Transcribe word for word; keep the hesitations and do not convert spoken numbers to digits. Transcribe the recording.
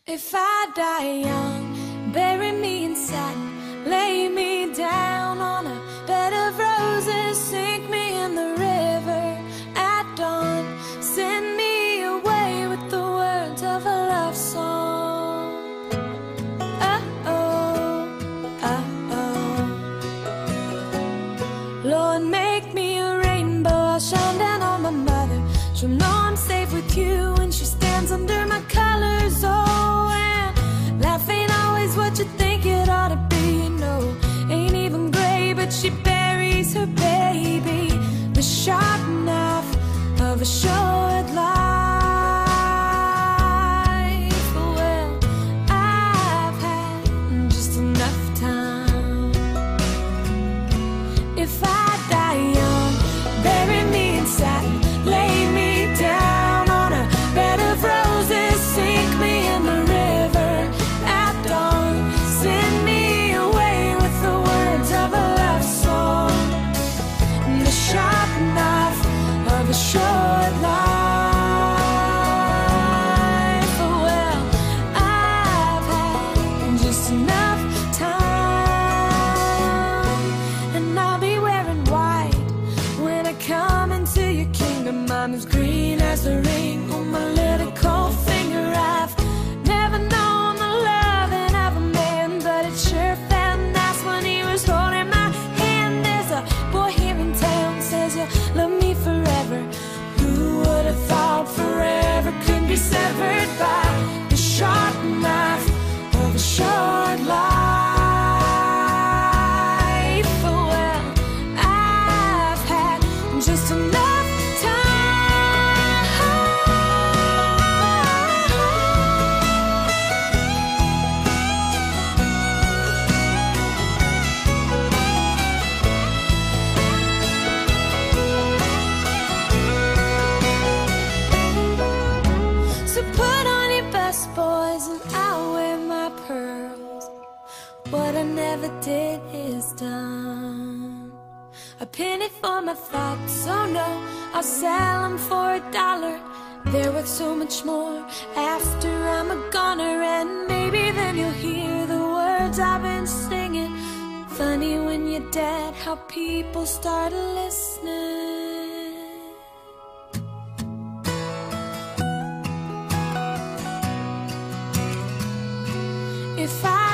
If I die young, bury me in satin, lay me down on a bed of roses, sink me in the river at dawn, send me away with the words of a love song. Uh-oh, uh-oh. Lord, make me a rainbow, I'll shine down on my mother. She'll know I'm safe with you when she stands under my colors. Oh, and life ain't always what you think it ought to be, you know. Ain't even gray, but she buries her baby. The sharp knife of a short life. Well, I've had just enough time. If I die young, bury me in satin, lay me down on a bed of roses, sink me in the river at dawn, send me away with the words of a love song. And the sharp knife of a short life. Well, I've had just enough time, and I'll be wearing white when I come into your kingdom. I'm as green as the ring on my little cold finger. I've never known the loving of a man, but it sure felt nice when he was holding my hand. There's a boy here in town says he'll love me forever. Who would have thought forever could be severed by the sharp knife of a short life? Well, I've had just enough boys, and I'll wear my pearls. What I never did is done. A penny for my thoughts, oh no, I'll sell them for a dollar. They're worth so much more after I'm a goner, and maybe then you'll hear the words I've been singing. Funny when you're dead how people start listening. If I